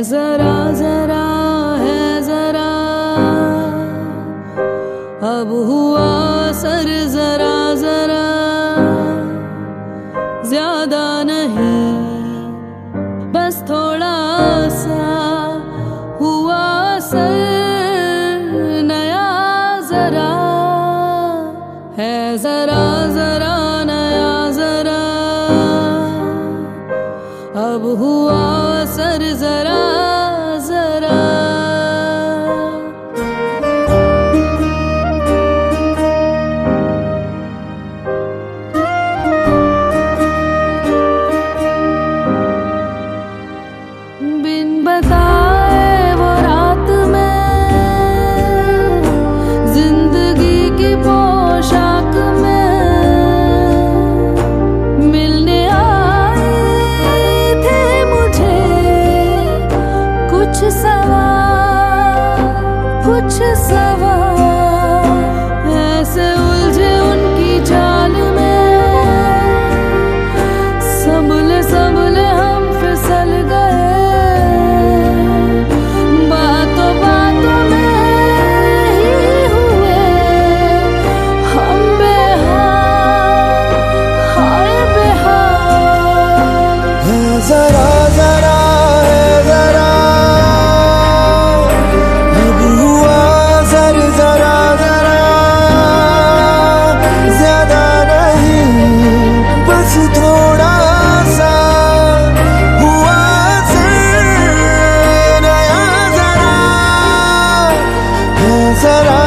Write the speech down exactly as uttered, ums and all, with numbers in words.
जरा जरा है जरा, अब हुआ सर जरा जरा, ज्यादा नहीं बस थोड़ा सा हुआ सर, नया जरा है जरा जरा नया जरा, अब हुआ सर जरा जरा। बिन बताए वो रात में जिंदगी की पोशाक में मिलने आए थे मुझे कुछ सवाल कुछ सवाल, ऐसे उलझे उनकी चाल में, संभले संभले हम फिसल गए, बातों बातों में ही हुए हम बेहाल, हाय बेहाल। है जरा जरा है जरा, अब हुआ सर जरा जरा, ज्यादा नहीं बस थोड़ा सा हुआ सर, नया जरा है जरा